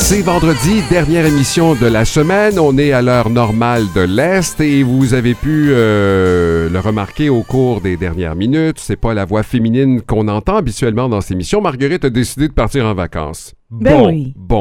C'est vendredi, dernière émission de la semaine. On est à l'heure normale de l'Est et vous avez pu le remarquer au cours des dernières minutes. C'est pas la voix féminine qu'on entend habituellement dans ces émissions. Marguerite a décidé de partir en vacances. Bon,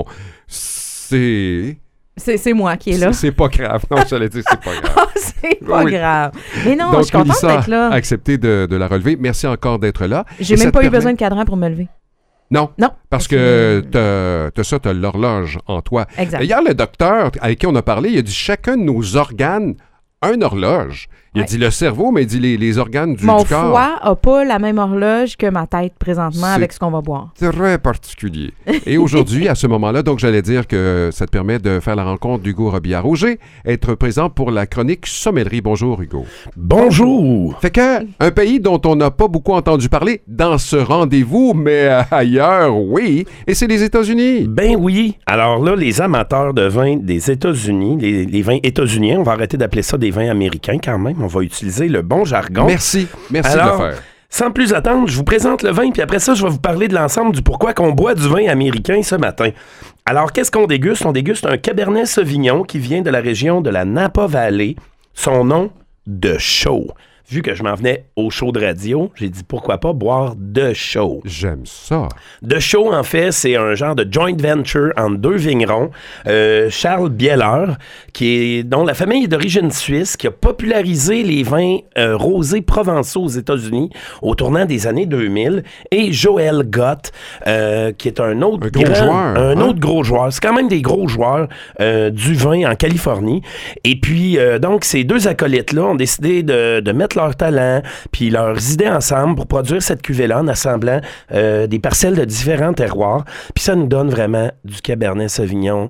c'est moi qui est là. C'est pas grave. Non, j'allais dire c'est pas grave. C'est pas grave. Mais non, donc, je suis contente d'être là. A accepté de la relever. Merci encore d'être là. J'ai même pas eu besoin de cadran pour me lever. Non, parce que t'as l'horloge en toi. Exact. D'ailleurs, le docteur avec qui on a parlé, il a dit chacun de nos organes a une horloge. Il a dit le cerveau, mais il dit les organes du corps. Mon foie n'a pas la même horloge que ma tête présentement avec ce qu'on va boire. Très particulier. Et aujourd'hui, à ce moment-là, donc j'allais dire que ça te permet de faire la rencontre d'Hugo Robillard-Roger, être présent pour la chronique Sommellerie. Bonjour, Hugo. Bonjour. Fait que un pays dont on n'a pas beaucoup entendu parler dans ce rendez-vous, mais ailleurs, oui, et c'est les États-Unis. Ben oui. Alors là, les amateurs de vin des États-Unis, les vins états-uniens, on va arrêter d'appeler ça des vins américains quand même. On va utiliser le bon jargon. Merci Alors, de le faire. Sans plus attendre, je vous présente le vin, puis après ça, je vais vous parler de l'ensemble du pourquoi qu'on boit du vin américain ce matin. Alors, qu'est-ce qu'on déguste? On déguste un Cabernet Sauvignon qui vient de la région de la Napa Valley. Son nom, De Chaux. Vu que je m'en venais au show de radio, j'ai dit pourquoi pas boire De Chaux. J'aime ça. De Chaux, en fait, c'est un genre de joint venture entre deux vignerons. Charles Bieler, dont la famille est d'origine suisse, qui a popularisé les vins rosés provençaux aux États-Unis au tournant des années 2000. Et Joel Gott, qui est un autre autre gros joueur. C'est quand même des gros joueurs du vin en Californie. Et puis, donc, ces deux acolytes-là ont décidé de mettre leur talent puis leurs idées ensemble pour produire cette cuvée-là en assemblant des parcelles de différents terroirs. Puis ça nous donne vraiment du Cabernet Sauvignon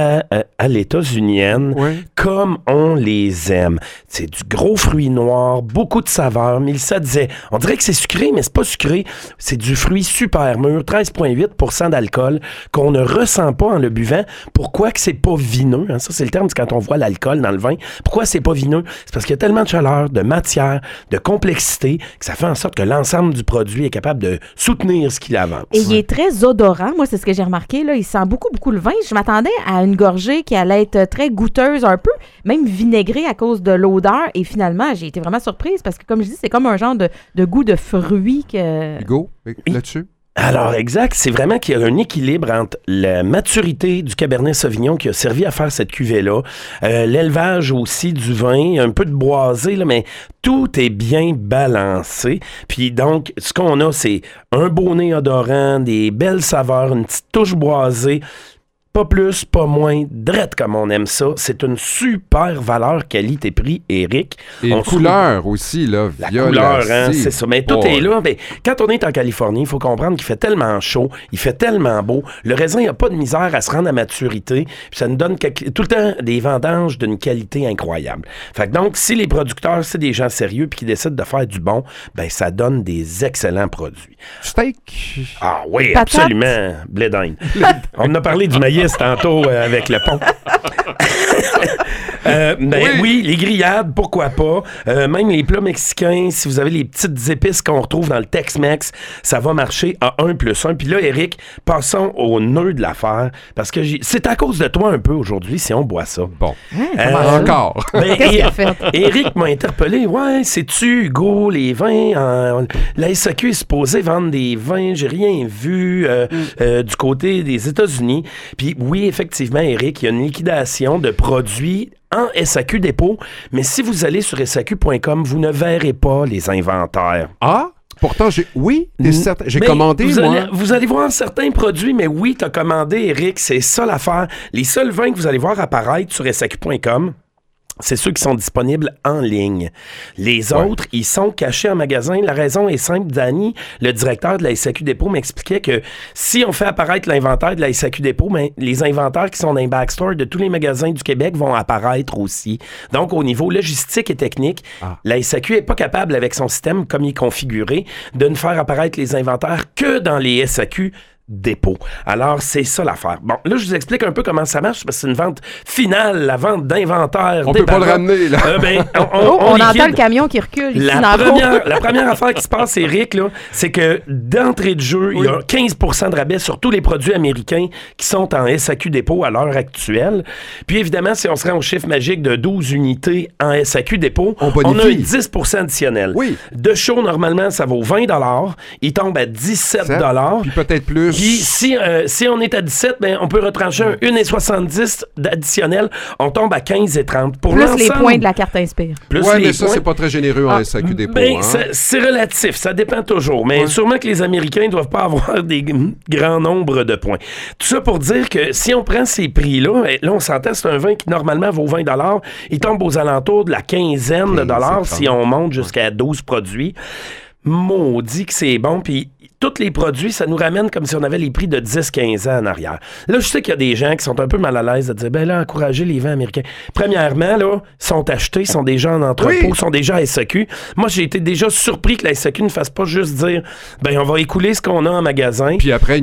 à l'états-unienne, comme on les aime. C'est du gros fruit noir, beaucoup de saveurs. Mélissa disait, on dirait que c'est sucré, mais c'est pas sucré. C'est du fruit super mûr, 13,8% d'alcool, qu'on ne ressent pas en le buvant. Pourquoi que c'est pas vineux? Hein? Ça, c'est le terme quand on voit l'alcool dans le vin. Pourquoi c'est pas vineux? C'est parce qu'il y a tellement de chaleur, de matière, de complexité, que ça fait en sorte que l'ensemble du produit est capable de soutenir ce qu'il avance. Et il est très odorant. Moi, c'est ce que j'ai remarqué. Là. Il sent beaucoup le vin. Je m'attendais à une gorgée qui allait être très goûteuse un peu, même vinaigrée à cause de l'odeur. Et finalement, j'ai été vraiment surprise parce que, comme je dis, c'est comme un genre de goût de fruits. Hugo, là-dessus? Alors, exact. C'est vraiment qu'il y a un équilibre entre la maturité du Cabernet Sauvignon qui a servi à faire cette cuvée-là, l'élevage aussi du vin, un peu de boisé, là, mais tout est bien balancé. Puis donc, ce qu'on a, c'est un beau nez odorant, des belles saveurs, une petite touche boisée. Pas plus, pas moins, drette comme on aime ça. C'est une super valeur qualité-prix, Éric. Et une couleur aussi, là, la couleur, hein, c'est ça. Mais tout est là. Mais quand on est en Californie, il faut comprendre qu'il fait tellement chaud, il fait tellement beau. Le raisin n'a pas de misère à se rendre à maturité. Puis ça nous donne tout le temps des vendanges d'une qualité incroyable. Fait que donc, si les producteurs, c'est des gens sérieux puis qui décident de faire du bon, ben ça donne des excellents produits. Steak. Ah oui, patate. Absolument. Blé d'Inde. On en a parlé du maïs tantôt avec le pont. Oui, les grillades, pourquoi pas. Même les plats mexicains, si vous avez les petites épices qu'on retrouve dans le Tex-Mex, ça va marcher à 1+1. Puis là, Éric, passons au nœud de l'affaire, parce que c'est à cause de toi un peu aujourd'hui si on boit ça. Bon. Encore. Éric m'a interpellé. Ouais, sais-tu, Hugo, les vins, la SAQ est supposée vendre des vins, j'ai rien vu du côté des États-Unis. Puis oui, effectivement, Éric, il y a une liquidation de produits en SAQ dépôt, mais si vous allez sur SAQ.com, vous ne verrez pas les inventaires. Ah? Pourtant, j'ai commandé, vous allez voir certains produits, mais oui, tu as commandé, Éric, c'est ça l'affaire. Les seuls vins que vous allez voir apparaître sur SAQ.com, c'est ceux qui sont disponibles en ligne. Les autres, ils sont cachés en magasin. La raison est simple. Danny, le directeur de la SAQ Dépôt, m'expliquait que si on fait apparaître l'inventaire de la SAQ Dépôt, ben, les inventaires qui sont dans les backstores de tous les magasins du Québec vont apparaître aussi. Donc, au niveau logistique et technique, la SAQ n'est pas capable, avec son système comme il est configuré, de ne faire apparaître les inventaires que dans les SAQ Dépôt. Alors, c'est ça l'affaire. Bon, là, je vous explique un peu comment ça marche, parce que c'est une vente finale, la vente d'inventaire. On peut pas le ramener, là. On liquide. entend le camion qui recule ici La première affaire qui se passe, Eric, là, c'est que d'entrée de jeu, il y a 15% de rabais sur tous les produits américains qui sont en SAQ dépôt à l'heure actuelle. Puis évidemment, si on se rend au chiffre magique de 12 unités en SAQ dépôt, on a un 10% additionnel. Oui. De chaud, normalement, ça vaut 20 $. Il tombe à 17 $. Puis peut-être plus. Puis si on est à 17, ben, on peut retrancher un 1,70 d'additionnel. On tombe à 15,30. Pour plus les points de la carte Inspire. Oui, mais ça, c'est pas très généreux en SAQ dépôt. Ben, c'est relatif, ça dépend toujours. Mais sûrement que les Américains ne doivent pas avoir des grands nombres de points. Tout ça pour dire que si on prend ces prix-là, là, on s'entend, c'est un vin qui normalement vaut 20 $. Il tombe aux alentours de la quinzaine de dollars si on monte jusqu'à 12 produits. Maudit que c'est bon, puis tous les produits, ça nous ramène comme si on avait les prix de 10-15 ans en arrière. Là, je sais qu'il y a des gens qui sont un peu mal à l'aise de dire, ben là, encourager les vins américains. Premièrement, là, sont achetés, sont déjà en entrepôt, sont déjà à SAQ. Moi, j'ai été déjà surpris que la SAQ ne fasse pas juste dire, ben on va écouler ce qu'on a en magasin, puis après,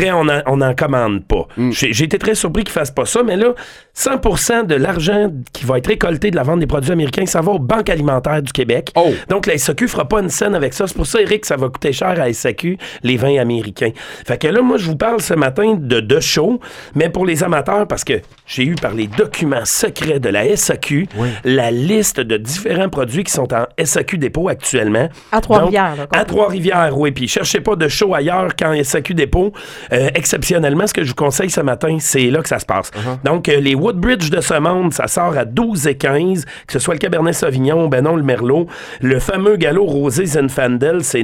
on n'en commande pas. J'ai été très surpris qu'ils ne fassent pas ça, mais là, 100% de l'argent qui va être récolté de la vente des produits américains, ça va aux banques alimentaires du Québec. Donc, la SAQ ne fera pas une scène avec ça. C'est pour ça, Eric, ça va coûter cher à SAQ, les vins américains. Fait que là, moi, je vous parle ce matin de chaud, mais pour les amateurs, parce que j'ai eu par les documents secrets de la SAQ, la liste de différents produits qui sont en SAQ dépôt actuellement. À Trois-Rivières. À Trois-Rivières, oui. Puis cherchez pas de chaud ailleurs qu'en SAQ dépôt. Exceptionnellement, ce que je vous conseille ce matin, c'est là que ça se passe. Donc, les Woodbridge de ce monde, ça sort à 12,15, que ce soit le Cabernet Sauvignon, ben non, le Merlot. Le fameux Gallo Rosé Zinfandel, c'est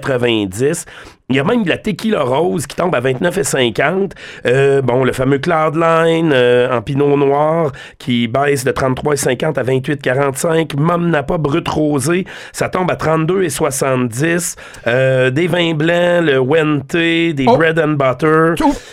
9,90. Il y a même de la Tequila Rose qui tombe à 29,50. Bon, le fameux Cloudline en Pinot Noir qui baisse de 33,50 à 28,45. Mom Napa Brut Rosé, ça tombe à 32,70. Des vins blancs, le Wente, des Bread and Butter.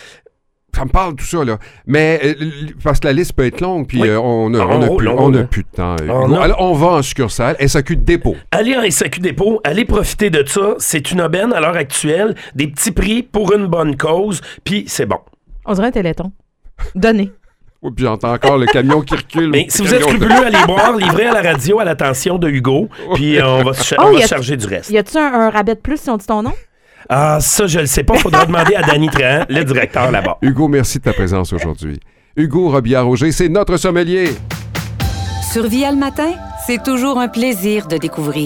Ça me parle tout ça, là. Mais parce que la liste peut être longue, puis on n'a plus de temps. Alors, on va en succursale, SAQ dépôt. Allez en SAQ dépôt, allez profiter de ça. C'est une aubaine à l'heure actuelle, des petits prix pour une bonne cause, puis c'est bon. On dirait un téléthon. Donnez. Oui, puis j'entends encore le camion qui recule. Mais si vous êtes scrupuleux, allez boire, livrez à la radio à l'attention de Hugo, puis on va se charger du reste. Y a-tu un rabais de plus si on dit ton nom? Ah, ça, je le sais pas. Faudra demander à Danny Trahan, le directeur là-bas. Hugo, merci de ta présence aujourd'hui. Hugo Robillard-Auger, c'est notre sommelier. Sur Via le matin, c'est toujours un plaisir de découvrir